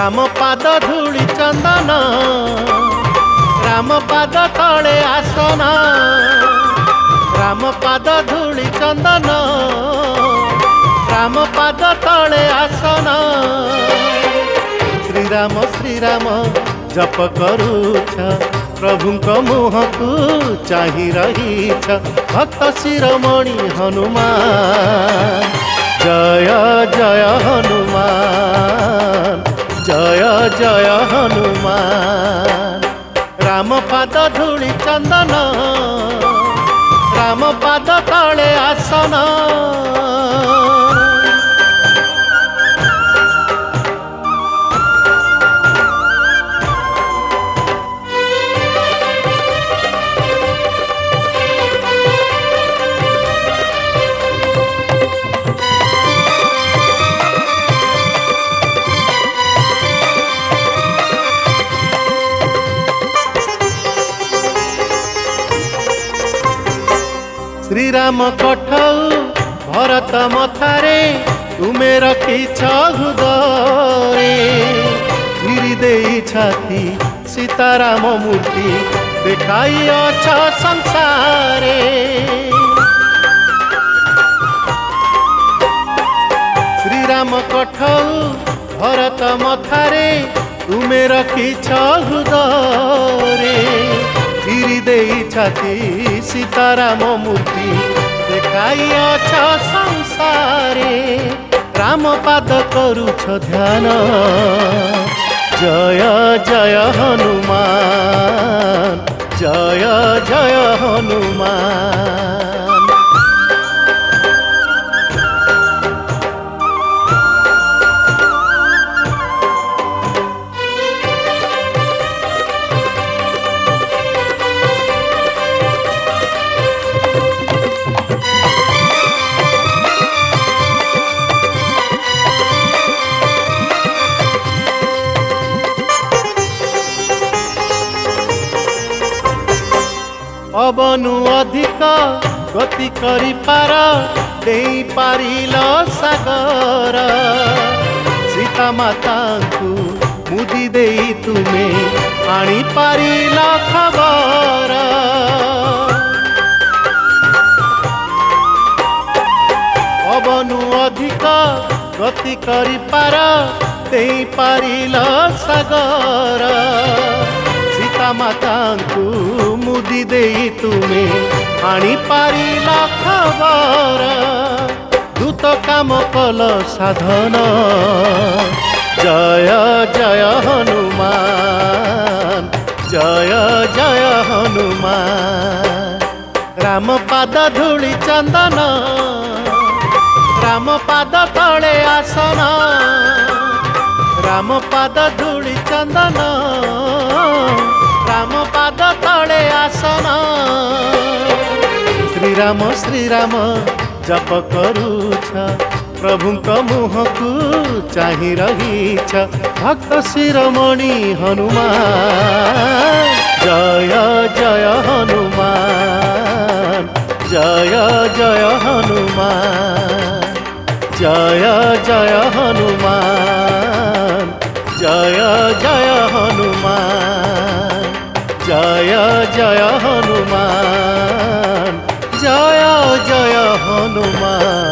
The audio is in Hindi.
राम पाद धूଳି चंदन राम पाद तले आसन राम पाद धूଳି चंदन राम पाद तले आसन श्री राम जप करूछ प्रभुंक मुह को चाहि रहीछ भक्त शिरोमणि हनुमान जय जय हनुमान जय जय हनुमान राम पाद धूଳି चंदन राम पाद तले आसन श्री राम कठौ भरत मथारे तुमे रखिछ हृदय गिरी देई छाती सीताराम मूर्ति देखाई अछ संसारे श्री राम कठौ भरत मथारे तुमे रखिछ हृदय गिरी देई छाती सीताराम मूर्ति देखाई अछ संसारे राम पाद करूछ ध्यान जय जय हनुमान जय जय हनुमान अबनु अधिक गति करि पार देई पारिल सागर सीता माता को मुदी देई तुमे आनी पारिल खबर अबनु अधिक गति करि पार देई पारिल सागर सीता माता को मुदी देई तुमे आनी पारिल खबर दूत काम कल साधन जय जय हनुमान जय जय हनुमान राम पाद धूଳି चंदन राम पाद तले आसन राम पाद धूଳି चंदन राम पाद तले आसन श्री राम जप करूछ प्रभुंक मुह को चाहि रहीछ भक्त शिरोमणि हनुमान जय जय हनुमान जय जय हनुमान जय जय हनुमान जय जय हनुमान जय जय हनुमान जय जय हनुमान।